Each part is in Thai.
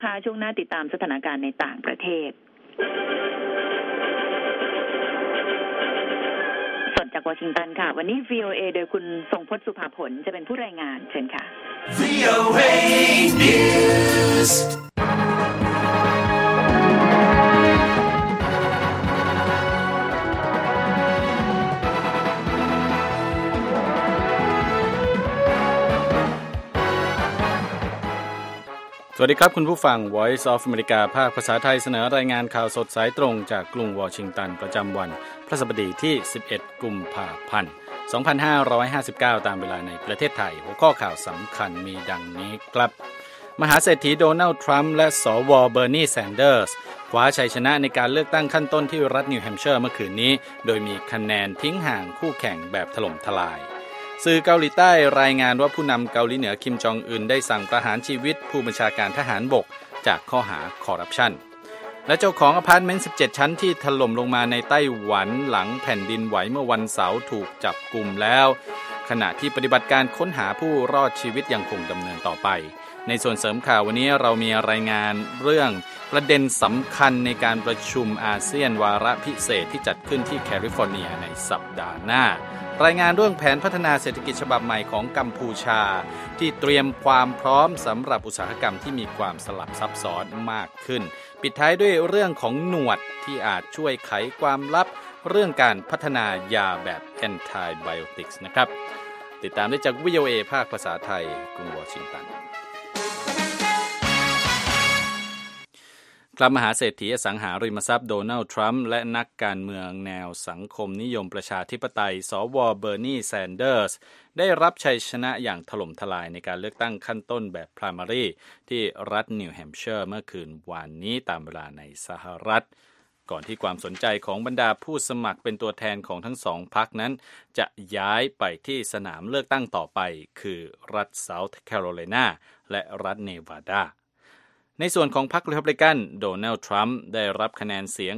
ค่ะช่วงหน้าติดตามสถานการณ์ในต่างประเทศสดจากวอชิงตันค่ะวันนี้ VOA โดยคุณทรงพจน์สุภาผลจะเป็นผู้รายงานเชิญค่ะ VOA News สวัสดีครับคุณผู้ฟัง Voice of America ภาคภาษาไทยเสนอรายงานข่าวสดสายตรงจากกรุงวอชิงตันประจำวันพฤหัสบดีที่11กุมภาพันธ์2559ตามเวลาในประเทศไทยหัวข้อข่าวสำคัญมีดังนี้ครับมหาเศรษฐีโดนัลด์ทรัมป์และสวเบอร์นีแซนเดอร์สคว้าชัยชนะในการเลือกตั้งขั้นต้นที่รัฐนิวแฮมป์เชอร์เมื่อคืนนี้โดยมีคะแนนทิ้งห่างคู่แข่งแบบถล่มทลายสื่อเกาหลีใต้รายงานว่าผู้นำเกาหลีเหนือคิมจองอึนได้สั่งประหารชีวิตผู้บัญชาการทหารบกจากข้อหาคอร์รัปชันและเจ้าของอพาร์ตเมนต์17ชั้นที่ถล่มลงมาในไต้หวันหลังแผ่นดินไหวเมื่อวันเสาร์ถูกจับกุมแล้วขณะที่ปฏิบัติการค้นหาผู้รอดชีวิตยังคงดำเนินต่อไปในส่วนเสริมข่าววันนี้เรามีรายงานเรื่องประเด็นสำคัญในการประชุมอาเซียนวาระพิเศษที่จัดขึ้นที่แคลิฟอร์เนียในสัปดาห์หน้ารายงานเรื่องแผนพัฒนาเศรษฐกิจฉบับใหม่ของกัมพูชาที่เตรียมความพร้อมสำหรับอุตสาหกรรมที่มีความสลับซับซ้อนมากขึ้นปิดท้ายด้วยเรื่องของหนวดที่อาจช่วยไขความลับเรื่องการพัฒนายาแบบ Antibiotics นะครับติดตามได้จาก VOA ภาคภาษาไทยกรุงวอชิงตันกลับมหาเศรษฐีอสังหาริมทรัพย์โดนัลด์ทรัมป์และนักการเมืองแนวสังคมนิยมประชาธิปไตยสวเบอร์นีแซนเดอร์สได้รับชัยชนะอย่างถล่มทลายในการเลือกตั้งขั้นต้นแบบไพรมารีที่รัฐนิวแฮมป์เชอร์เมื่อคืนวานนี้ตามเวลาในสหรัฐก่อนที่ความสนใจของบรรดาผู้สมัครเป็นตัวแทนของทั้งสองพรรคนั้นจะย้ายไปที่สนามเลือกตั้งต่อไปคือรัฐเซาท์แคโรไลนาและรัฐเนวาดาในส่วนของพรรครีพับลิกันโดนัลด์ทรัมป์ได้รับคะแนนเสียง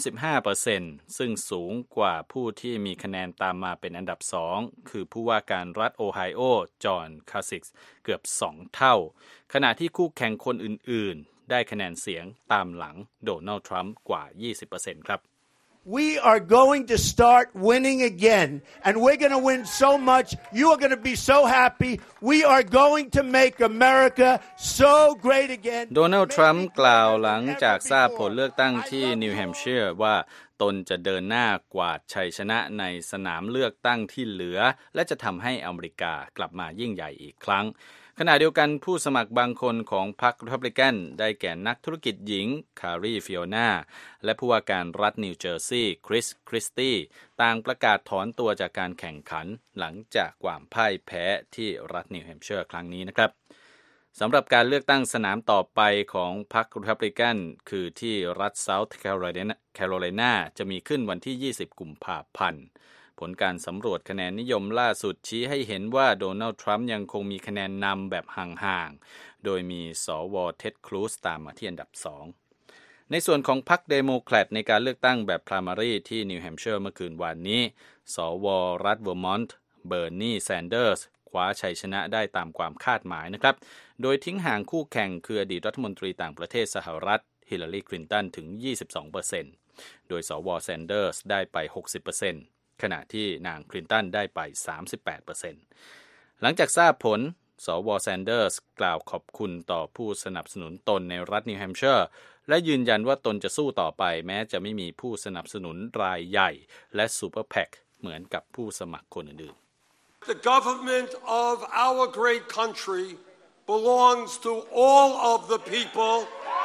35% ซึ่งสูงกว่าผู้ที่มีคะแนนตามมาเป็นอันดับ2คือผู้ว่าการรัฐโอไฮโอจอห์นคาซิกส์เกือบ2เท่าขณะที่คู่แข่งคนอื่นๆได้คะแนนเสียงตามหลังโดนัลด์ทรัมป์กว่า 20% ครับ We are going to start winning again, and we're going to win so much. You are going to be so happy. We are going to make America so great again. โดนัลด์ทรัมป์กล่าวหลังจากทราบผลเลือกตั้งที่นิวแฮมป์เชียร์ว่าตนจะเดินหน้ากวาดชัยชนะในสนามเลือกตั้งที่เหลือและจะทำให้อเมริกากลับมายิ่งใหญ่อีกครั้งขณะเดียวกันผู้สมัครบางคนของพรรครีพับลิกันได้แก่นักธุรกิจหญิงคารีฟิโอนาและผู้ว่าการรัฐนิวเจอร์ซีย์คริสคริสตี้ต่างประกาศถอนตัวจากการแข่งขันหลังจากความพ่ายแพ้ที่รัฐนิวแฮมป์เชียร์ครั้งนี้นะครับสำหรับการเลือกตั้งสนามต่อไปของพรรครีพับลิกันคือที่รัฐเซาท์แคโรไลนาจะมีขึ้นวันที่20กุมภาพันธ์ผลการสำรวจคะแนนนิยมล่าสุดชี้ให้เห็นว่าโดนัลด์ทรัมป์ยังคงมีคะแนนนำแบบห่างๆโดยมีสวเท็ดครูซตามมาที่อันดับ2ในส่วนของพรรคเดโมแครตในการเลือกตั้งแบบไพรมารีที่นิวแฮมป์เชียร์เมื่อคืนวานนี้สวรัฐเวอร์มอนต์เบอร์นีแซนเดอร์สคว้าชัยชนะได้ตามความคาดหมายนะครับโดยทิ้งห่างคู่แข่งคืออดีตรัฐมนตรีต่างประเทศสหรัฐฮิลลารีคลินตันถึง 22% โดยสวแซนเดอร์สได้ไป 60%ขณะที่นางคลินตันได้ไป 38% หลังจากทราบผลสวแซนเดอร์สกล่าวขอบคุณต่อผู้สนับสนุนตนในรัฐนิวแฮมป์เชียร์และยืนยันว่าตนจะสู้ต่อไปแม้จะไม่มีผู้สนับสนุนรายใหญ่และซูเปอร์แพ็คเหมือนกับผู้สมัครคนอื่นๆ The government of our great country belongs to all of the people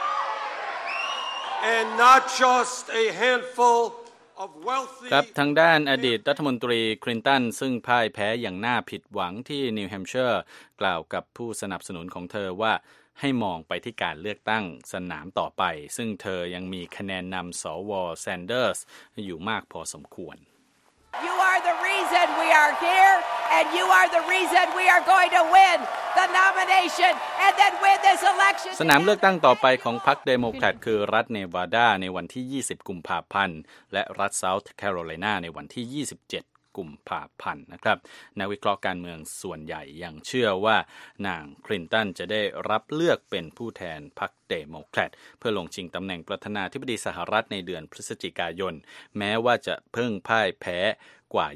and not just a handful ครับทางด้านอดีตรัฐมนตรีคลินตันซึ่งพ่ายแพ้อย่างน่าผิดหวังที่นิวแฮมป์เชียร์กล่าวกับผู้สนับสนุนของเธอว่าให้มองไปที่การเลือกตั้งสนามต่อไปซึ่งเธอยังมีคะแนนนำสวแซนเดอร์สอยู่มากพอสมควร You are the reason we are here, and you are the reason we are going to win the nomination and then win this election. สนามเลือกตั้งต่อไปของพรรคเดโมแครตคือรัฐเนวาดาในวันที่20กุมภาพันธ์และรัฐเซาท์แคโรไลนาในวันที่27 กุมภาพันธ์นะครับนักวิเคราะห์การเมืองส่วนใหญ่ยังเชื่อว่านางคลินตันจะได้รับเลือกเป็นผู้แทนพรรคเดโมแครตเพื่อลงชิงตำแหน่งประธานาธิบดีสหรัฐในเดือนพฤศจิกายนแม้ว่าจะเพิ่งพ่ายแพ้กว่า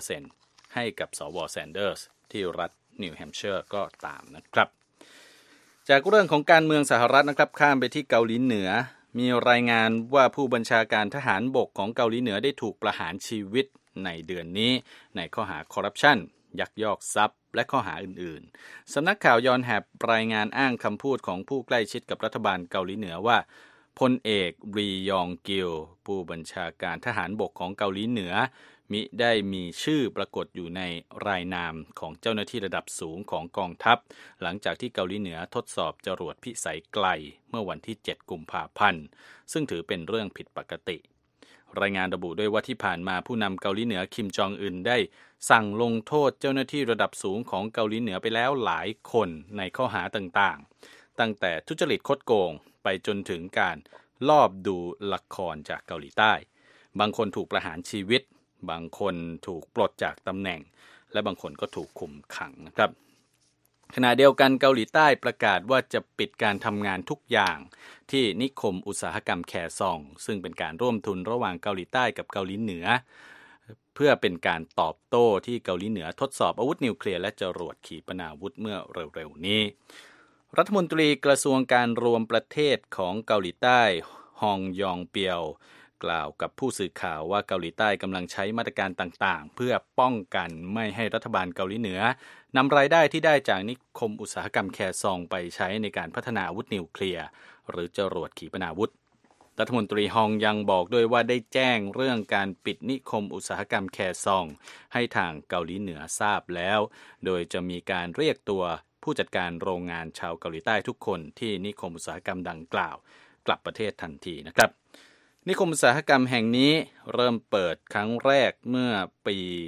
20% ให้กับสว.แซนเดอร์สที่รัฐนิวแฮมป์เชียร์ก็ตามนะครับจากเรื่องของการเมืองสหรัฐนะครับข้ามไปที่เกาหลีเหนือมีรายงานว่าผู้บัญชาการทหารบกของเกาหลีเหนือได้ถูกประหารชีวิตในเดือนนี้ในข้อหาคอร์รัปชันยักยอกทรัพย์และข้อหาอื่นๆสำนักข่าวยอนแฮปรายงานอ้างคำพูดของผู้ใกล้ชิดกับรัฐบาลเกาหลีเหนือว่าพลเอกรียองกิลผู้บัญชาการทหารบกของเกาหลีเหนือมิได้มีชื่อปรากฏอยู่ในรายนามของเจ้าหน้าที่ระดับสูงของกองทัพหลังจากที่เกาหลีเหนือทดสอบจรวดพิสัยไกลเมื่อวันที่7กุมภาพันธ์ซึ่งถือเป็นเรื่องผิดปกติรายงานระบุด้วยว่าที่ผ่านมาผู้นำเกาหลีเหนือคิมจองอึนได้สั่งลงโทษเจ้าหน้าที่ระดับสูงของเกาหลีเหนือไปแล้วหลายคนในข้อหาต่างๆตั้งแต่ทุจริตคดโกงไปจนถึงการลอบดูละครจากเกาหลีใต้บางคนถูกประหารชีวิตบางคนถูกปลดจากตำแหน่งและบางคนก็ถูกคุมขังนะครับขณะเดียวกันเกาหลีใต้ประกาศว่าจะปิดการทำงานทุกอย่างที่นิคมอุตสาหกรรมแคซองซึ่งเป็นการร่วมทุนระหว่างเกาหลีใต้กับเกาหลีเหนือเพื่อเป็นการตอบโต้ที่เกาหลีเหนือทดสอบอาวุธนิวเคลียร์และจรวดขีปนาวุธเมื่อเร็วๆนี้รัฐมนตรีกระทรวงการรวมประเทศของเกาหลีใต้ฮองยองเปียวกล่าวกับผู้สื่อข่าวว่าเกาหลีใต้กำลังใช้มาตรการต่างๆเพื่อป้องกันไม่ให้รัฐบาลเกาหลีเหนือนำรายได้ที่ได้จากนิคมอุตสาหกรรมแคซองไปใช้ในการพัฒนาอาวุธนิวเคลียร์หรือจรวดขีปนาวุธรัฐมนตรีฮองยังบอกด้วยว่าได้แจ้งเรื่องการปิดนิคมอุตสาหกรรมแคซองให้ทางเกาหลีเหนือทราบแล้วโดยจะมีการเรียกตัวผู้จัดการโรงงานชาวเกาหลีใต้ทุกคนที่นิคมอุตสาหกรรมดังกล่าวกลับประเทศทันทีนะครับนิคมอุตสาหกรรมแห่งนี้เริ่มเปิดครั้งแรกเมื่อปี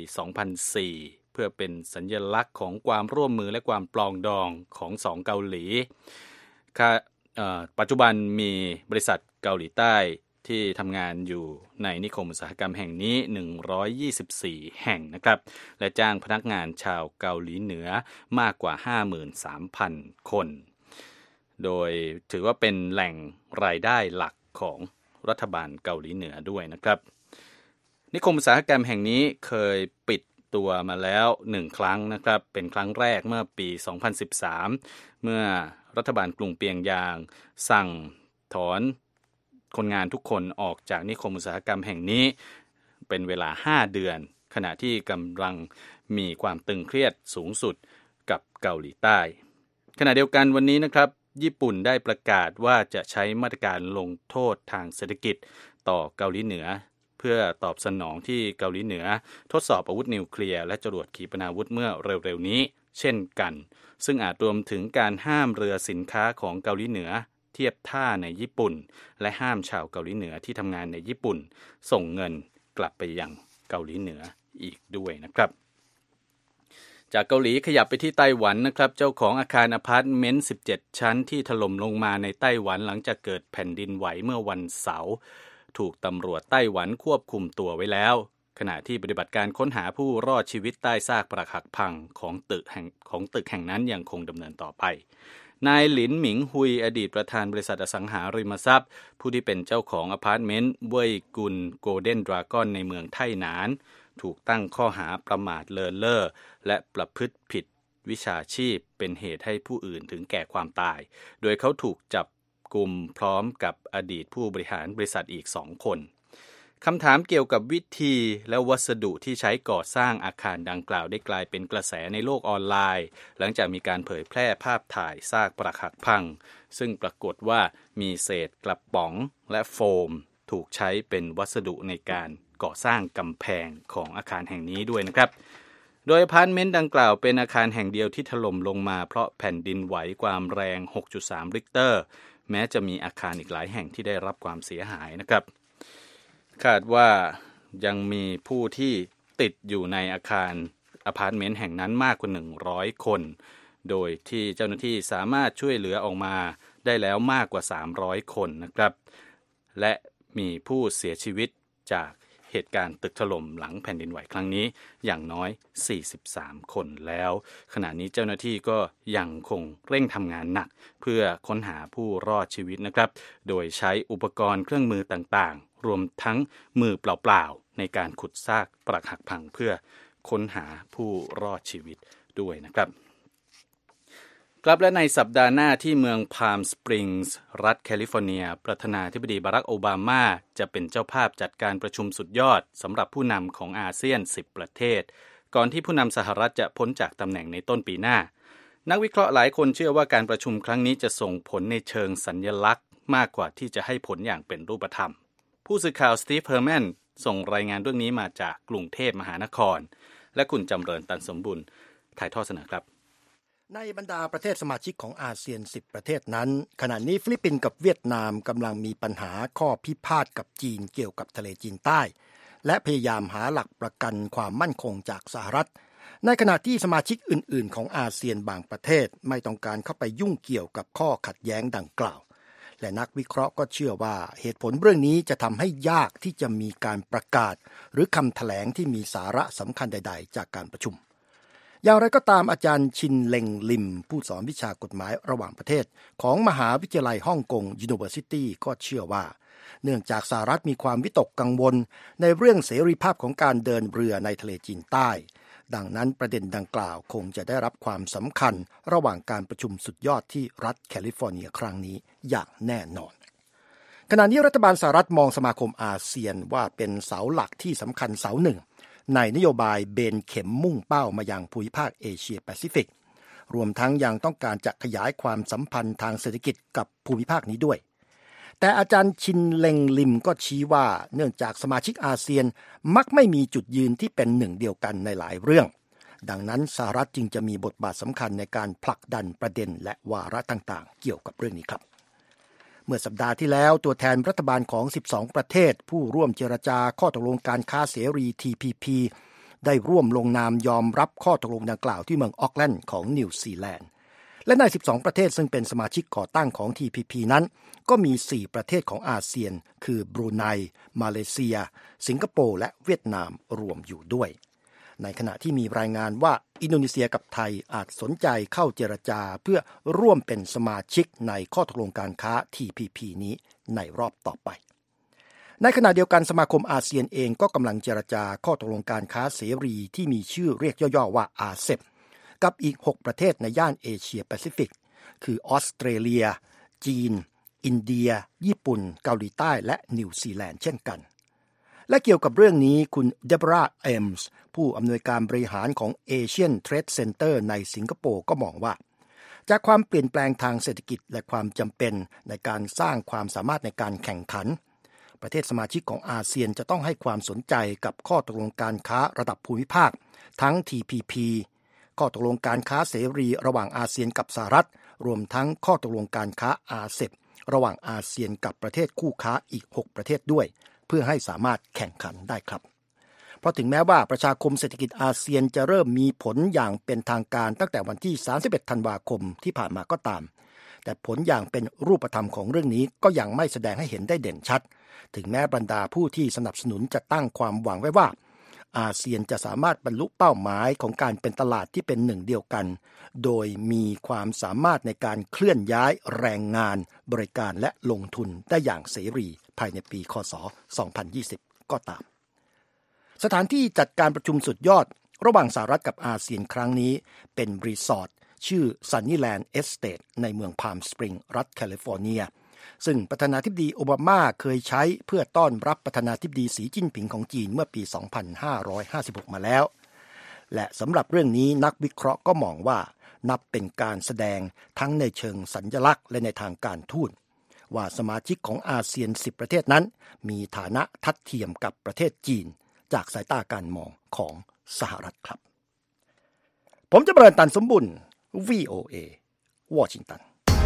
2004 เพื่อเป็นสัญลักษณ์ของความร่วมมือและความปรองดองของสองเกาหลีปัจจุบันมีบริษัทเกาหลีใต้ที่ทำงานอยู่ในนิคมอุตสาหกรรมแห่งนี้124แห่งนะครับและจ้างพนักงานชาวเกาหลีเหนือมากกว่า 53,000 คนโดยถือว่าเป็นแหล่งรายได้หลักของรัฐบาลเกาหลีเหนือด้วยนะครับนิคมอุตสาหกรรมแห่งนี้เคยปิดตัวมาแล้ว1ครั้งนะครับเป็นครั้งแรกเมื่อปี 2013 เมื่อรัฐบาลกรุงเปียงยางสั่งถอนคนงานทุกคนออกจากนิคมอุตสาหกรรมแห่งนี้เป็นเวลา5เดือนขณะที่กำลังมีความตึงเครียดสูงสุดกับเกาหลีใต้ขณะเดียวกันวันนี้นะครับญี่ปุ่นได้ประกาศว่าจะใช้มาตรการลงโทษทางเศรษฐกิจต่อเกาหลีเหนือเพื่อตอบสนองที่เกาหลีเหนือทดสอบอาวุธนิวเคลียร์และจรวดขีปนาวุธเมื่อเร็วๆนี้เช่นกันซึ่งอาจรวมถึงการห้ามเรือสินค้าของเกาหลีเหนือเทียบท่าในญี่ปุ่นและห้ามชาวเกาหลีเหนือที่ทำงานในญี่ปุ่นส่งเงินกลับไปยังเกาหลีเหนืออีกด้วยนะครับจากเกาหลีขยับไปที่ไต้หวันนะครับเจ้าของอาคารอพาร์ตเมนต์17ชั้นที่ถล่มลงมาในไต้หวันหลังจากเกิดแผ่นดินไหวเมื่อวันเสาร์ถูกตำรวจไต้หวันควบคุมตัวไว้แล้วขณะที่ปฏิบัติการค้นหาผู้รอดชีวิตใต้ซากปรักหักพังของตึกแห่งนั้นยังคงดำเนินต่อไปนายหลินหมิงฮุยอดีตประธานบริษัทอสังหาริมทรัพย์ผู้ที่เป็นเจ้าของอพาร์ตเมนต์เว่ยกุนโกลเด้นดราก้อนในเมืองไท่หนานถูกตั้งข้อหาประมาทเลินเล่อและประพฤติผิดวิชาชีพเป็นเหตุให้ผู้อื่นถึงแก่ความตายโดยเขาถูกจับกุมพร้อมกับอดีตผู้บริหารบริษัทอีก2คนคำถามเกี่ยวกับวิธีและวัสดุที่ใช้ก่อสร้างอาคารดังกล่าวได้กลายเป็นกระแสในโลกออนไลน์หลังจากมีการเผยแพร่ภาพถ่ายซากปรักหักพังซึ่งปรากฏว่ามีเศษกระป๋องและโฟมถูกใช้เป็นวัสดุในการก่อสร้างกำแพงของอาคารแห่งนี้ด้วยนะครับโดยอพาร์ตเมนต์ดังกล่าวเป็นอาคารแห่งเดียวที่ถล่มลงมาเพราะแผ่นดินไหวความแรง 6.3 ริกเตอร์แม้จะมีอาคารอีกหลายแห่งที่ได้รับความเสียหายนะครับคาดว่ายังมีผู้ที่ติดอยู่ในอาคารอพาร์ตเมนต์แห่งนั้นมากกว่า100คนโดยที่เจ้าหน้าที่สามารถช่วยเหลือออกมาได้แล้วมากกว่า300คนนะครับและมีผู้เสียชีวิตจากเหตุการณ์ตึกถล่มหลังแผ่นดินไหวครั้งนี้อย่างน้อย43คนแล้วขณะนี้เจ้าหน้าที่ก็ยังคงเร่งทำงานหนักเพื่อค้นหาผู้รอดชีวิตนะครับโดยใช้อุปกรณ์เครื่องมือต่างๆรวมทั้งมือเปล่าๆในการขุดซากปรักหักพังเพื่อค้นหาผู้รอดชีวิตด้วยนะครับครับและในสัปดาห์หน้าที่เมืองพาล์มสปริงส์รัฐแคลิฟอร์เนียประธานาธิบดีบารักโอบามาจะเป็นเจ้าภาพจัดการประชุมสุดยอดสำหรับผู้นำของอาเซียน10ประเทศก่อนที่ผู้นำสหรัฐจะพ้นจากตำแหน่งในต้นปีหน้านักวิเคราะห์หลายคนเชื่อว่าการประชุมครั้งนี้จะส่งผลในเชิงสัญลักษณ์มากกว่าที่จะให้ผลอย่างเป็นรูปธรรมผู้สื่อข่าวสตีฟเฮอร์แมนส่งรายงานเรื่องนี้มาจากกรุงเทพมหานครและคุณจำเริญตันสมบุญถ่ายทอดเสนอครับในบรรดาประเทศสมาชิกของอาเซียน10ประเทศนั้นขณะนี้ฟิลิปปินส์กับเวียดนามกำลังมีปัญหาข้อพิพาทกับจีนเกี่ยวกับทะเลจีนใต้และพยายามหาหลักประกันความมั่นคงจากสหรัฐในขณะที่สมาชิกอื่นๆของอาเซียนบางประเทศไม่ต้องการเข้าไปยุ่งเกี่ยวกับข้อขัดแย้งดังกล่าวและนักวิเคราะห์ก็เชื่อว่าเหตุผลเรื่องนี้จะทำให้ยากที่จะมีการประกาศหรือคำแถลงที่มีสาระสำคัญใดๆจากการประชุมอย่างไรก็ตามอาจารย์ชินเล็งลิมผู้สอนวิชากฎหมายระหว่างประเทศของมหาวิทยาลัยฮ่องกง University ก็เชื่อว่าเนื่องจากสหรัฐมีความวิตกกังวลในเรื่องเสรีภาพของการเดินเรือในทะเลจีนใต้ดังนั้นประเด็นดังกล่าวคงจะได้รับความสำคัญระหว่างการประชุมสุดยอดที่รัฐแคลิฟอร์เนียครั้งนี้อย่างแน่นอนขณะนี้รัฐบาลสหรัฐมองสมาคมอาเซียนว่าเป็นเสาหลักที่สำคัญเสาหนึ่งในนโยบายเบนเข็มมุ่งเป้ามายังภูมิภาคเอเชียแปซิฟิกรวมทั้งยังต้องการจะขยายความสัมพันธ์ทางเศรษฐกิจกับภูมิภาคนี้ด้วยแต่อาจารย์ชินเล็งลิมก็ชี้ว่าเนื่องจากสมาชิกอาเซียนมักไม่มีจุดยืนที่เป็นหนึ่งเดียวกันในหลายเรื่องดังนั้นสหรัฐจึงจะมีบทบาทสำคัญในการผลักดันประเด็นและวาระต่างๆเกี่ยวกับเรื่องนี้ครับเมื่อสัปดาห์ที่แล้วตัวแทนรัฐบาลของ12ประเทศผู้ร่วมเจรจาข้อตกลงการค้าเสรี TPP ได้ร่วมลงนามยอมรับข้อตกลงดังกล่าวที่เมืองออกแลนด์ของนิวซีแลนด์และใน12ประเทศซึ่งเป็นสมาชิกก่อตั้งของ TPP นั้นก็มี4ประเทศของอาเซียนคือบรูไนมาเลเซียสิงคโปร์และเวียดนามรวมอยู่ด้วยในขณะที่มีรายงานว่าอินโดนีเซียกับไทยอาจสนใจเข้าเจรจาเพื่อร่วมเป็นสมาชิกในข้อตกลงการค้า TPP นี้ในรอบต่อไปในขณะเดียวกันสมาคมอาเซียนเองก็กำลังเจรจาข้อตกลงการค้าเสรีที่มีชื่อเรียกย่อๆว่าอาเซปกับอีก6ประเทศในย่านเอเชียแปซิฟิกคือออสเตรเลียจีนอินเดียญี่ปุ่นเกาหลีใต้และนิวซีแลนด์เช่นกันและเกี่ยวกับเรื่องนี้คุณเดโบราเอมส์ผู้อำนวยการบริหารของ Asian Trade Center ในสิงคโปร์ก็มองว่าจากความเปลี่ยนแปลงทางเศรษฐกิจและความจำเป็นในการสร้างความสามารถในการแข่งขันประเทศสมาชิกของอาเซียนจะต้องให้ความสนใจกับข้อตกลงการค้าระดับภูมิภาคทั้ง TPP ข้อตกลงการค้าเสรีระหว่างอาเซียนกับสหรัฐรวมทั้งข้อตกลงการค้าอาเซประหว่างอาเซียนกับประเทศคู่ค้าอีก6ประเทศด้วยเพื่อให้สามารถแข่งขันได้ครับเพราะถึงแม้ว่าประชาคมเศรษฐกิจอาเซียนจะเริ่มมีผลอย่างเป็นทางการตั้งแต่วันที่31ธันวาคมที่ผ่านมาก็ตามแต่ผลอย่างเป็นรูปธรรมของเรื่องนี้ก็ยังไม่แสดงให้เห็นได้เด่นชัดถึงแม้บรรดาผู้ที่สนับสนุนจะตั้งความหวังไว้ว่าอาเซียนจะสามารถบรรลุเป้าหมายของการเป็นตลาดที่เป็นหนึ่งเดียวกันโดยมีความสามารถในการเคลื่อนย้ายแรงงานบริการและลงทุนได้อย่างเสรีภายในปีค.ศ. 2020 ก็ตามสถานที่จัดการประชุมสุดยอดระหว่างสหรัฐกับอาเซียนครั้งนี้เป็นรีสอร์ทชื่อ Sunnyland Estate ในเมืองพาล์มสปริงรัฐแคลิฟอร์เนียซึ่งประธานาธิบดีโอบามาเคยใช้เพื่อต้อนรับประธานาธิบดีสีจิ้นผิงของจีนเมื่อปี 2556 มาแล้วและสำหรับเรื่องนี้นักวิเคราะห์ก็มองว่านับเป็นการแสดงทั้งในเชิงสัญลักษณ์และในทางการทูตว่าสมาชิกของอาเซียน10ประเทศนั้นมีฐานะทัดเทียมกับประเทศจีนจากสายตาการมองของสหรัฐครับผมจะเปิดตันสมบุญ VOA วอชิงตัน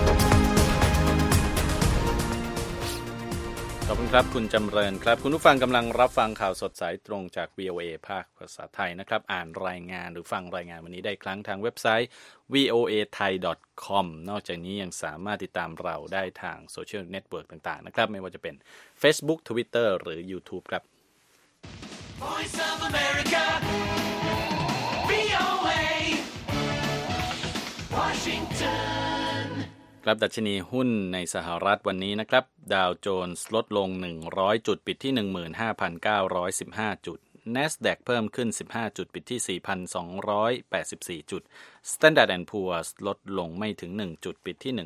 ขอบคุณครับคุณจำเริญครับคุณผู้ฟังกำลังรับฟังข่าวสดสายตรงจาก VOA ภาคภาษาไทยนะครับอ่านรายงานหรือฟังรายงานวันนี้ได้ครั้งทางเว็บไซต์ voathai.com นอกจากนี้ยังสามารถติดตามเราได้ทางโซเชียลเน็ตเวิร์กต่างๆนะครับไม่ว่าจะเป็น Facebook Twitter หรือ YouTube ครับ Voice of America VOA Washington ครับดัชนีหุ้นในสหรัฐวันนี้นะครับดาวโจนส์ลดลง100จุดปิดที่ 15,915 จุด NASDAQ เพิ่มขึ้น15จุดปิดที่ 4,284 จุด Standard & Poor's ลดลงไม่ถึง1จุดปิดที่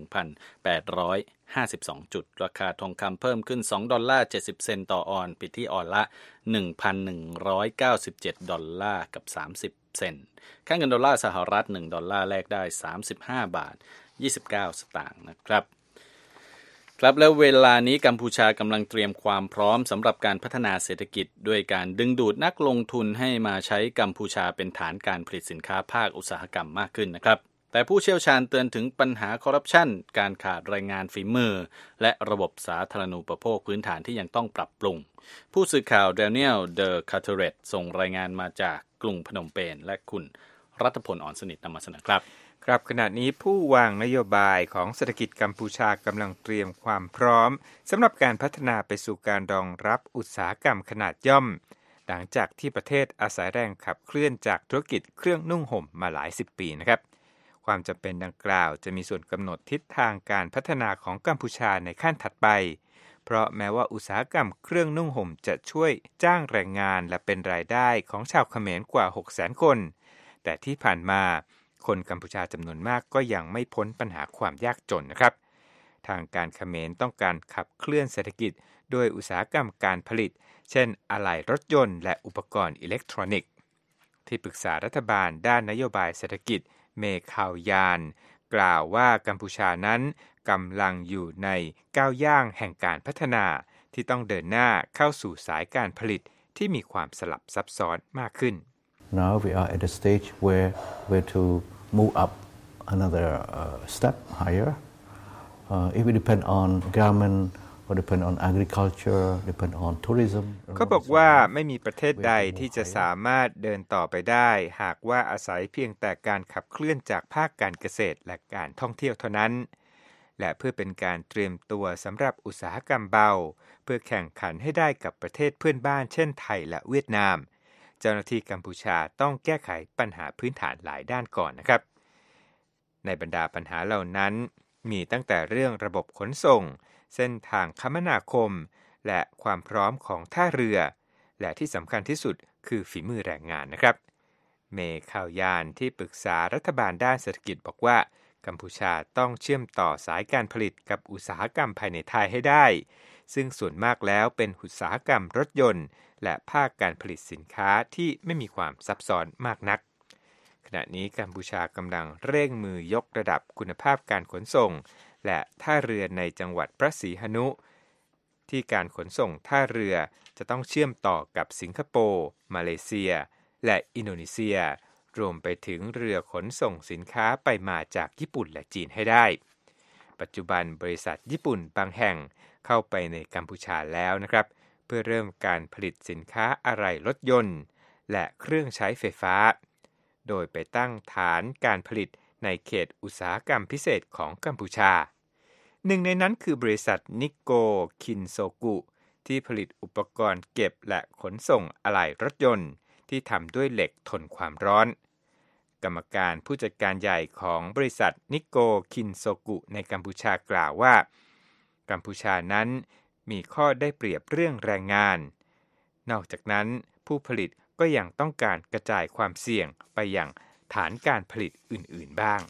1,852 จุดราคาทองคำเพิ่มขึ้น$2.70 เซนต์ต่อออนซ์ปิดที่ออนละ 1,197 ดอลลาร์กับ30 เซนต์ค่าเงินดอลลาร์สหรัฐ1ดอลลาร์แลกได้35บาท29สตางค์นะครับครับแล้วเวลานี้กัมพูชากำลังเตรียมความพร้อมสำหรับการพัฒนาเศรษฐกิจด้วยการดึงดูดนักลงทุนให้มาใช้กัมพูชาเป็นฐานการผลิตสินค้าภาคอุตสาหกรรมมากขึ้นนะครับแต่ผู้เชี่ยวชาญเตือนถึงปัญหาคอร์รัปชันการขาดแรงงานฝีมือและระบบสาธารณูปโภคพื้นฐานที่ยังต้องปรับปรุงผู้สื่อข่าวเดเนียลเดอคาเทเรตส่งรายงานมาจากกรุงพนมเปญและคุณรัตพล อ่อนสนิทนำมาเสนอครับครับขณะนี้ผู้วางนโยบายของเศรษฐกิจกัมพูชากำลังเตรียมความพร้อมสำหรับการพัฒนาไปสู่การรองรับอุตสาหกรรมขนาดย่อมหลังจากที่ประเทศอาศัยแรงขับเคลื่อนจากธุรกิจเครื่องนุ่งห่มมาหลาย10ปีนะครับความจำเป็นดังกล่าวจะมีส่วนกำหนดทิศทางการพัฒนาของกัมพูชาในขั้นถัดไปเพราะแม้ว่าอุตสาหกรรมเครื่องนุ่งห่มจะช่วยจ้างแรงงานและเป็นรายได้ของชาวเขมรกว่า 600,000 คนแต่ที่ผ่านมาคนกัมพูชาจำนวนมากก็ยังไม่พ้นปัญหาความยากจนนะครับทางการเขมรต้องการขับเคลื่อนเศรษฐกิจด้วยอุตสาหกรรมการผลิตเช่นอะไหล่รถยนต์และอุปกรณ์อิเล็กทรอนิกส์ที่ปรึกษารัฐบาลด้านนโยบายเศรษฐกิจเมคาวยานกล่าวว่ากัมพูชานั้นกำลังอยู่ในก้าวย่างแห่งการพัฒนาที่ต้องเดินหน้าเข้าสู่สายการผลิตที่มีความสลับซับซ้อนมากขึ้น Now we are at a stage where to move up another step higher. If we depend on garment or depend on agriculture, depend on tourism. เขาบอกว่าไม่มีประเทศใดที่จะสามารถเดินต่อไปได้หากว่าอาศัยเพียงแต่การขับเคลื่อนจากภาคการเกษตรและการท่องเที่ยวเท่านั้นและเพื่อเป็นการเตรียมตัวสำหรับอุตสาหกรรมเบาเพื่อแข่งขันให้ได้กับประเทศเพื่อนบ้านเช่นไทยและเวียดนามเจ้าหน้าที่กัมพูชาต้องแก้ไขปัญหาพื้นฐานหลายด้านก่อนนะครับในบรรดาปัญหาเหล่านั้นมีตั้งแต่เรื่องระบบขนส่งเส้นทางคมนาคมและความพร้อมของท่าเรือและที่สำคัญที่สุดคือฝีมือแรงงานนะครับเมคาวยานที่ปรึกษารัฐบาลด้านเศรษฐกิจบอกว่ากัมพูชาต้องเชื่อมต่อสายการผลิตกับอุตสาหกรรมภายในไทยให้ได้ซึ่งส่วนมากแล้วเป็นอุตสาหกรรมรถยนต์และภาคการผลิตสินค้าที่ไม่มีความซับซ้อนมากนักขณะนี้กัมพูชากำลังเร่งมือยกระดับคุณภาพการขนส่งและท่าเรือในจังหวัดพระศรีหนุที่การขนส่งท่าเรือจะต้องเชื่อมต่อกับสิงคโปร์มาเลเซียและอินโดนีเซียรวมไปถึงเรือขนส่งสินค้าไปมาจากญี่ปุ่นและจีนให้ได้ปัจจุบันบริษัทญี่ปุ่นบางแห่งเข้าไปในกัมพูชาแล้วนะครับเพื่อเริ่มการผลิตสินค้าอะไหล่รถยนต์และเครื่องใช้ไฟฟ้าโดยไปตั้งฐานการผลิตในเขตอุตสาหกรรมพิเศษของกัมพูชาหนึ่งในนั้นคือบริษัทนิโกคินโซกุที่ผลิตอุปกรณ์เก็บและขนส่งอะไหล่รถยนต์ที่ทำด้วยเหล็กทนความร้อนกรรมการผู้จัดการใหญ่ของบริษัทนิโกคินโซกุในกัมพูชากล่าวว่ากัมพูชานั้นมีข้อได้เปรียบเรื่องแรงงานนอกจากนั้นผู้ผลิตก็ยังต้องการกระจายความเสี่ยงไปยังฐานการผลิตอื่นๆบ้าง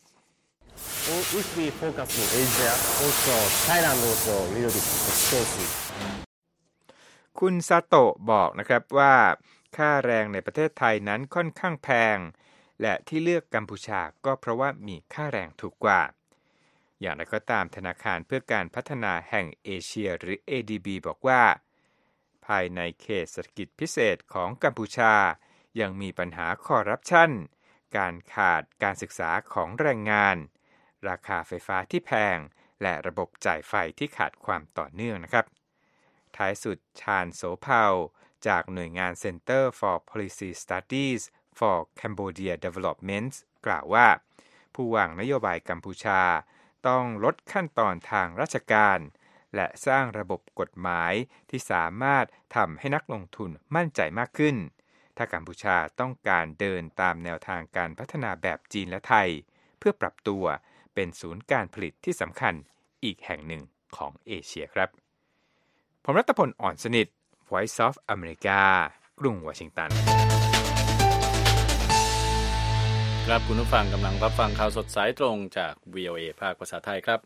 If we focus in Asia, also Thailand also little bit expensive. คุณซาโตะบอกนะครับว่าค่าแรงในประเทศไทยนั้นค่อนข้างแพงและที่เลือกกัมพูชาก็เพราะว่ามีค่าแรงถูกกว่าอย่างไรก็ตามธนาคารเพื่อการพัฒนาแห่งเอเชียหรือ ADB บอกว่าภายในเขตเศรษฐกิจพิเศษของกัมพูชายังมีปัญหาคอร์รัปชันการขาดการศึกษาของแรงงานราคาไฟฟ้าที่แพงและระบบจ่ายไฟที่ขาดความต่อเนื่องนะครับท้ายสุดชาญโสเภาจากหน่วยงาน Center for Policy Studies for Cambodia Development กล่าวว่าผู้วางนโยบายกัมพูชาต้องลดขั้นตอนทางราชการและสร้างระบบกฎหมายที่สามารถทำให้นักลงทุนมั่นใจมากขึ้นถ้ากัมพูชาต้องการเดินตามแนวทางการพัฒนาแบบจีนและไทยเพื่อปรับตัวเป็นศูนย์การผลิตที่สำคัญอีกแห่งหนึ่งของเอเชียครับผมรัตพล อ่อนสนิท Voice of America กรุงวอชิงตันครับคุณผู้ฟังกำลังรับฟังข่าวสดสายตรงจาก VOA ภาคภาษาไทยครับ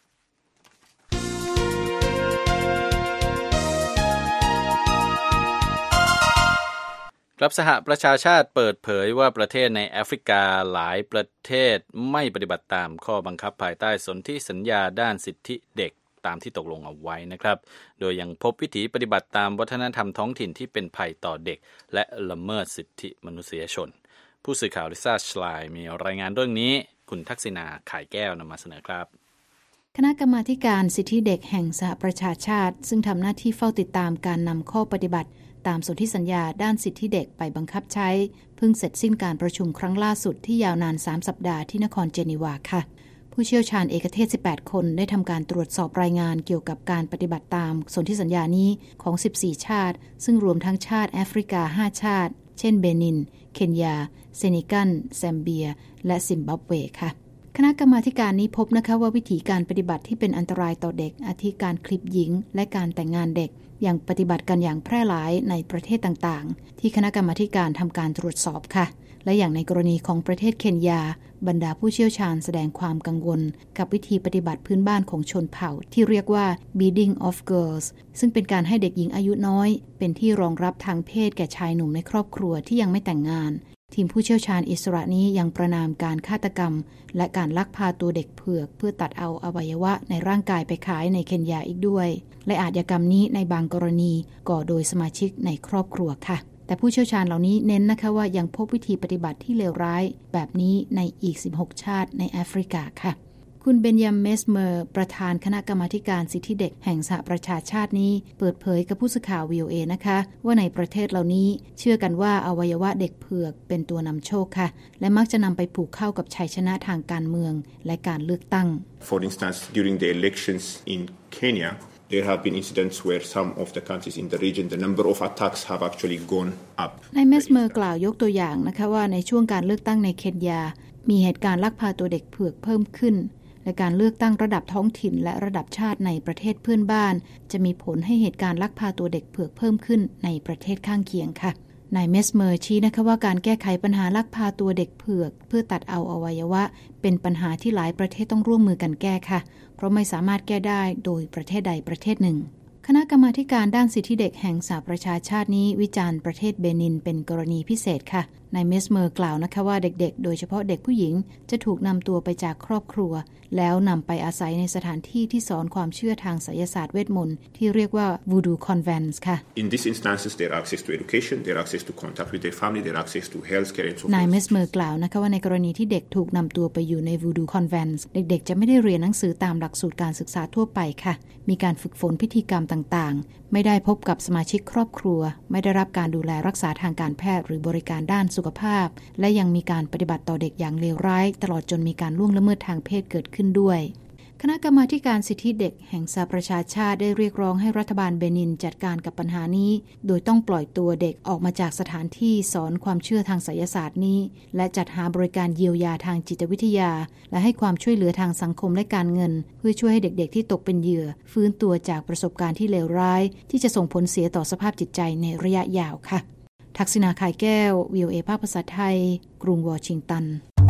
สหประชาชาติเปิดเผยว่าประเทศในแอฟริกาหลายประเทศไม่ปฏิบัติตามข้อบังคับภายใต้สนธิสัญญาด้านสิทธิเด็กตามที่ตกลงเอาไว้นะครับโดยยังพบวิถีปฏิบัติตามวัฒนธรรมท้องถิ่นที่เป็นภัยต่อเด็กและละเมิดสิทธิมนุษยชนผู้สื่อข่าวลิซ่าชไลน์มีรายงานเรื่องนี้คุณทักษิณาข่ายแก้วนำมาเสนอครับคณะกรรมาการสิทธิเด็กแห่งสหประชาชาติซึ่งทำหน้าที่เฝ้าติดตามการนำข้อปฏิบัติตามสนธิสัญญาด้านสิทธิเด็กไปบังคับใช้เพิ่งเสร็จสิ้นการประชุมครั้งล่าสุดที่ยาวนาน3สัปดาห์ที่นครเจนีวาค่ะผู้เชี่ยวชาญเอกเทศ18คนได้ทำการตรวจสอบรายงานเกี่ยวกับการปฏิบัติตามสนธิสัญญานี้ของ14ชาติซึ่งรวมทั้งชาติแอฟริกา5ชาติเช่นเบนินเคนยาเซนิกัลแซมเบียและซิมบับเวค่ะคณะกรรมาการนี้พบนะคะว่าวิธีการปฏิบัติที่เป็นอันตรายต่อเด็กอาทิการคลิปหญิงและการแต่งงานเด็กยังปฏิบัติกันอย่างแพร่หลายในประเทศต่างๆที่คณะกรรมาการทำการตรวจสอบค่ะและอย่างในกรณีของประเทศเคนยาบรรดาผู้เชี่ยวชาญแสดงความกังวลกับวิธีปฏิบัติพื้นบ้านของชนเผ่าที่เรียกว่า beating of girls ซึ่งเป็นการให้เด็กหญิงอายุน้อยเป็นที่รองรับทางเพศแก่ชายหนุ่มในครอบครัวที่ยังไม่แต่งงานทีมผู้เชี่ยวชาญอิสระนี้ยังประณามการฆาตกรรมและการลักพาตัวเด็กเผือกเพื่อตัดเอาอวัยวะในร่างกายไปขายในเคนยาอีกด้วยและอาชญากรรมนี้ในบางกรณีก่อโดยสมาชิกในครอบครัวค่ะแต่ผู้เชี่ยวชาญเหล่านี้เน้นนะคะว่ายังพบวิธีปฏิบัติที่เลวร้ายแบบนี้ในอีก16ชาติในแอฟริกาค่ะคุณเบนยามเมสเมอร์ประธานคณะกรรมาการสิทธิเด็กแห่งสหประชาชาตินี้เปิดเผยกับผู้สื่อข่าว VOA นะคะว่าในประเทศเหล่านี้เชื่อกันว่าอวัยวะเด็กเผือกเป็นตัวนำโชคค่ะและมักจะนำไปผูกเข้ากับชัยชนะทางการเมืองและการเลือกตั้ง For instance, during the elections in Kenya, there have been incidents where some of the countries in the region, the number of attacks have actually gone up. นายเมสเมอร์กล่าวยกตัวอย่างนะคะว่าในช่วงการเลือกตั้งในเคนยามีเหตุการณ์ลักพาตัวเด็กเผือกเพิ่มขึ้นและการเลือกตั้งระดับท้องถิ่นและระดับชาติในประเทศเพื่อนบ้านจะมีผลให้เหตุการณ์ลักพาตัวเด็กเผือกเพิ่มขึ้นในประเทศข้างเคียงค่ะนายเมสเมอร์ชี้นะคะว่าการแก้ไขปัญหาลักพาตัวเด็กเผือกเพื่อตัดเอาอวัยวะเป็นปัญหาที่หลายประเทศต้องร่วมมือกันแก้ค่ะเพราะไม่สามารถแก้ได้โดยประเทศใดประเทศหนึ่งคณะกรรมาการด้านสิทธิเด็กแห่งสหประชาชาตินี้วิจารณ์ประเทศเบนินเป็นกรณีพิเศษค่ะนายเมสเมอร์กล่าวนะคะว่าเด็กๆโดยเฉพาะเด็กผู้หญิงจะถูกนำตัวไปจากครอบครัวแล้วนำไปอาศัยในสถานที่ที่สอนความเชื่อทางไสยศาสตร์เวทมนต์ที่เรียกว่า Voodoo Convents ค่ะ In these instances, their access to education, their access to contact with their family, their access to healthcare and so forth. นายเมสเมอร์กล่าวนะคะว่าในกรณีที่เด็กถูกนำตัวไปอยู่ใน Voodoo Convents เด็กๆจะไม่ได้เรียนหนังสือตามหลักสูตรการศึกษาทั่วไปค่ะมีการฝึกฝนพิธีกรรมต่างๆไม่ได้พบกับสมาชิกครอบครัวไม่ได้รับการดูแลรักษาทางการแพทย์หรือบริการด้านสุขภาพและยังมีการปฏิบัติต่อเด็กอย่างเลวร้ายตลอดจนมีการล่วงละเมิดทางเพศเกิดขึ้นด้วยคณะกรรมาการสิทธิเด็กแห่งสหประชาชาติได้เรียกร้องให้รัฐบาลเบนินจัดการกับปัญหานี้โดยต้องปล่อยตัวเด็กออกมาจากสถานที่สอนความเชื่อทางไสยศาสตร์นี้และจัดหาบริการเยียวยาทางจิตวิทยาและให้ความช่วยเหลือทางสังคมและการเงินเพื่อช่วยให้เด็กๆที่ตกเป็นเหยื่อฟื้นตัวจากประสบการณ์ที่เลวร้ายที่จะส่งผลเสียต่อสภาพจิตใจในระยะยาวค่ะทักษิณาข่ายแก้ว VOA ภาคภาษาไทยกรุงวอชิงตัน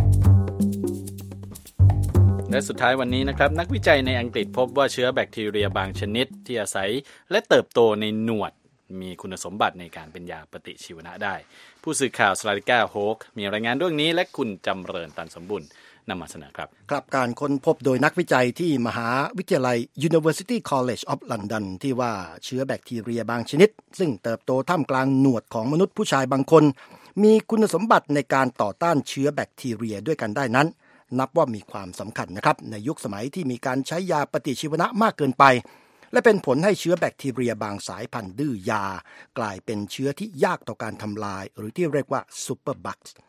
และสุดท้ายวันนี้นะครับนักวิจัยในอังกฤษพบว่าเชื้อแบคทีเรียบางชนิดที่อาศัยและเติบโตในหนวดมีคุณสมบัติในการเป็นยาปฏิชีวนะได้ผู้สื่อข่าวสลาริก้าโฮกมีรายงานเรื่องนี้และคุณจำเริญตันสมบุญนำมาเสนอครับครับการค้นพบโดยนักวิจัยที่มหาวิทยาลัย University College of London ที่ว่าเชื้อแบคทีเรียบางชนิดซึ่งเติบโตท่ามกลางหนวดของมนุษย์ผู้ชายบางคนมีคุณสมบัติในการต่อต้านเชื้อแบคทีเรียด้วยกันได้นั้นนับว่ามีความสำคัญนะครับในยุคสมัยที่มีการใช้ยาปฏิชีวนะมากเกินไปและเป็นผลให้เชื้อแบคทีเรียบางสายพันธุ์ดื้อยากลายเป็นเชื้อที่ยากต่อการทำลายหรือที่เรียกว่าซูเปอร์บัคส์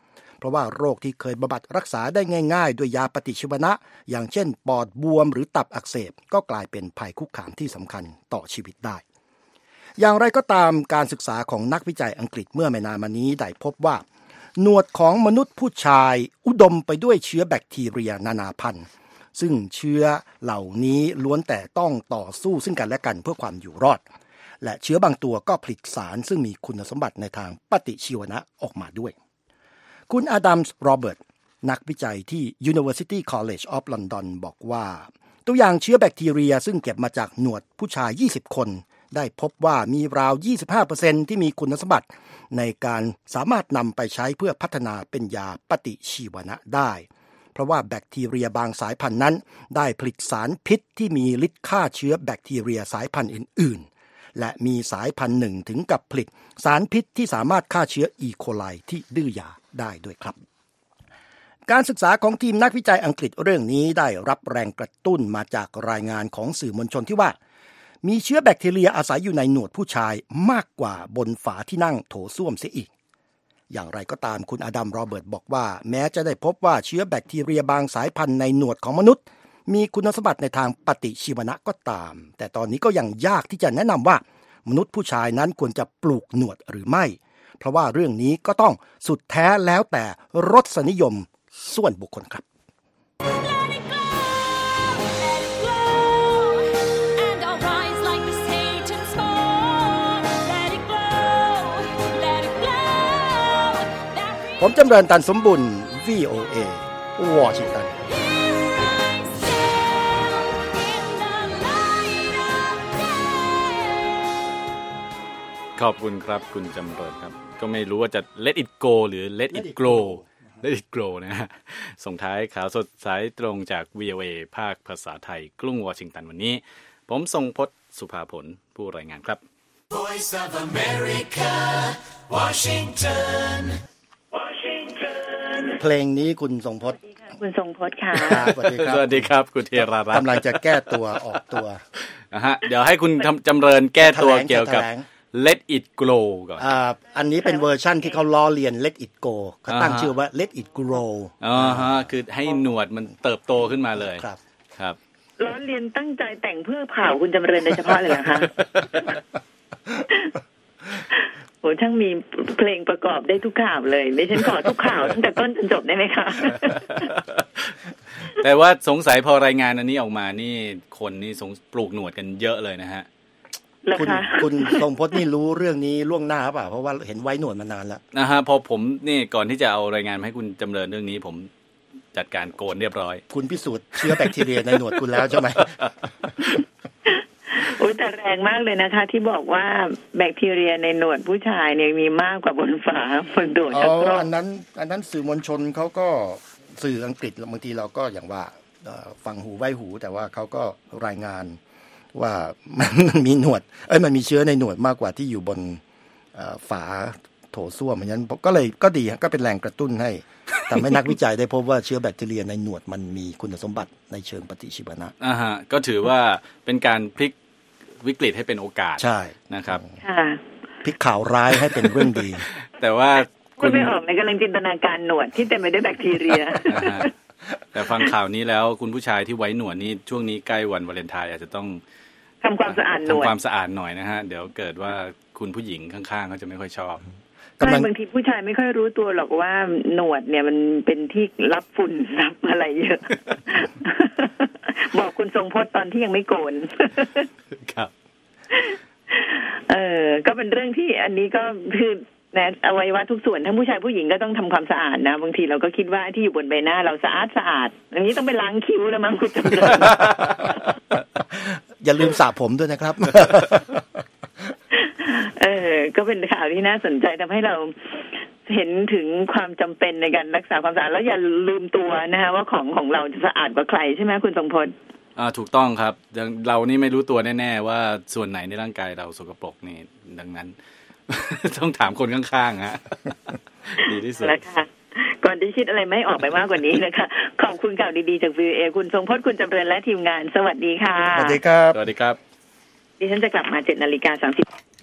ราะว่าโรคที่เคยบำบัดรักษาได้ง่ายๆด้วยยาปฏิชีวนะอย่างเช่นปอดบวมหรือตับอักเสบก็กลายเป็นภัยคุกคามที่สำคัญต่อชีวิตได้อย่างไรก็ตามการศึกษาของนักวิจัยอังกฤษเมื่อไม่นานมานี้ได้พบว่าหนวดของมนุษย์ผู้ชายอุดมไปด้วยเชื้อแบคทีเรียนานาพันธุ์ซึ่งเชื้อเหล่านี้ล้วนแต่ต้องต่อสู้ซึ่งกันและกันเพื่อความอยู่รอดและเชื้อบางตัวก็ผลิตสารซึ่งมีคุณสมบัติในทางปฏิชีวนะออกมาด้วยคุณอดัมส์โรเบิร์ตนักวิจัยที่ University College of London บอกว่าตัวอย่างเชื้อแบคทีเรียซึ่งเก็บมาจากหนวดผู้ชาย20คนได้พบว่ามีราว 25% ที่มีคุณสมบัติในการสามารถนำไปใช้เพื่อพัฒนาเป็นยาปฏิชีวนะได้เพราะว่าแบคทีเรียบางสายพันธุ์นั้นได้ผลิตสารพิษที่มีฤทธิ์ฆ่าเชื้อแบคทีเรียสายพันธุ์อื่นๆและมีสายพันธุ์หนึ่งถึงกับผลิตสารพิษที่สามารถฆ่าเชื้ออีโคไลที่ดื้อยาได้ด้วยครับการศึกษาของทีมนักวิจัยอังกฤษเรื่องนี้ได้รับแรงกระตุ้นมาจากรายงานของสื่อมวลชนที่ว่ามีเชื้อแบคทีเรียอาศัยอยู่ในหนวดผู้ชายมากกว่าบนฝาที่นั่งโถส้วมเสียอีกอย่างไรก็ตามคุณอดัมโรเบิร์ตบอกว่าแม้จะได้พบว่าเชื้อแบคทีเรียบางสายพันธุ์ในหนวดของมนุษย์มีคุณสมบัติในทางปฏิชีวนะก็ตามแต่ตอนนี้ก็ยังยากที่จะแนะนำว่ามนุษย์ผู้ชายนั้นควรจะปลูกหนวดหรือไม่เพราะว่าเรื่องนี้ก็ต้องสุดแท้แล้วแต่รสนิยมส่วนบุคคลครับผมจำเริญตันสมบุญ VOA วอชิงตันขอบคุณครับคุณจำเริญครับก็ไม่รู้ว่าจะ let it go หรือ let it grow let it grow นะฮะส่งท้ายข่าวสดสายตรงจาก VOA ภาคภาษาไทยกรุงวอชิงตันวันนี้ผมทรงพจน์สุภาผลผู้รายงานครับ Voice of America Washingtonเพลงนี้คุณทรงพจน์คุณทรงพจน์ค่ะสวัสดีครับสวัสดีครับคุณเทรารัตน์กำลังจะแก้ตัวออกตัวฮะเดี๋ยวให้คุณจำเริญแก้ตัวเกี่ยวกับ Let it grow ก่อนอันนี้เป็นเวอร์ชั่นที่เขาล้อเลียน Let it go เขาตั้งชื่อว่า Let it grow คือให้หนวดมันเติบโตขึ้นมาเลยครับล้อเลียนตั้งใจแต่งเพื่อเผาคุณจำเริญโดยเฉพาะเลยเหรอคะโหช่างมีเพลงประกอบได้ทุกข่าวเลยดิฉันขอทุกข่าวตั้งแต่ต้นจนจบได้ไหมคะแต่ว่าสงสัยพอรายงานอันนี้ออกมานี่คนนี่ปลูกหนวดกันเยอะเลยนะฮะคุณทรงพจน์นี่รู้เรื่องนี้ล่วงหน้าเปล่าเพราะว่าเห็นไว้หนวดมานานแล้วนะฮะพอผมนี่ก่อนที่จะเอารายงานมาให้คุณจำเริญเรื่องนี้ผมจัดการโกนเรียบร้อยคุณพิสูจน์เชื้อแบคทีเรียในหนวดคุณแล้วใช่ไหมโอ้แต่แรงมากเลยนะคะที่บอกว่าแบคทีเรียในหนวดผู้ชายเนี่ยมีมากกว่าบนฝาบนโถชักโครกอันนั้นสื่อมวลชนเขาก็สื่ออังกฤษบางทีเราก็อย่างว่าฟังหูไว้หูแต่ว่าเขาก็รายงานว่ามันมีหนวดมันมีเชื้อในหนวดมากกว่าที่อยู่บนฝาโถส้วมเพราะฉะนั้นก็ดีก็เป็นแรงกระตุ้นให้ทำให้นักวิจัยได้พบว่าเชื้อแบคทีเรียในหนวดมันมีคุณสมบัติในเชิงปฏิชีวนะก็ถือว่าเป็นการพลิกวิกฤตให้เป็นโอกาสใช่นะครับพลิกข่าวร้ายให้เป็นเรื่องดีแต่ว่าคุณไม่ออกในกำลังจินตนาการหนวดที่เต็มไปด้วยแบคทีเรียแต่ฟังข่าวนี้แล้วคุณผู้ชายที่ไว้หนวดนี่ช่วงนี้ใกล้วันวาเลนไทน์อาจจะต้องทำความสะอาดหนวดทำความสะอาดหน่อยนะฮะเดี๋ยวเกิดว่าคุณผู้หญิงข้างๆเขาจะไม่ค่อยชอบบางทีผู้ชายไม่ค่อยรู้ตัวหรอกว่าหนวดเนี่ยมันเป็นที่รับฝุ่นรับอะไรเยอะ บอกคุณทรงพจน์ตอนที่ยังไม่โกนครับก็เป็นเรื่องที่อันนี้ก็คือนะอวัยวะทุกส่วนทั้งผู้ชายผู้หญิงก็ต้องทำความสะอาดนะบางทีเราก็คิดว่าที่อยู่บนใบหน้าเราสะอาดอย่างนี้ต้องไปล้างคิ้วแล้วมั้งคุณจำเริญอย่าลืมสระผมด้วยนะครับก็เป็นข่าวที่น่าสนใจทำให้เราเห็นถึงความจำเป็นในการรักษาความสะอาดแล้วอย่าลืมตัวนะคะว่าของเราจะสะอาดกว่าใครใช่ไหมคุณทรงพจน์ถูกต้องครับเรานี่ไม่รู้ตัวแน่ๆว่าส่วนไหนในร่างกายเราสกปรกนี่ดังนั้น ต้องถามคนข้างๆฮะดีที่สุดนะคะก่อนที่คิดอะไรไม่ออกไปมากกว่านี้นะคะขอบคุณข่าวดีๆจาก VOA คุณทรงพจน์คุณจำเริญและทีมงานสวัสดีค่ะสวัสดีครับสวัสดีครับดิฉันจะกลับมา 7:30 น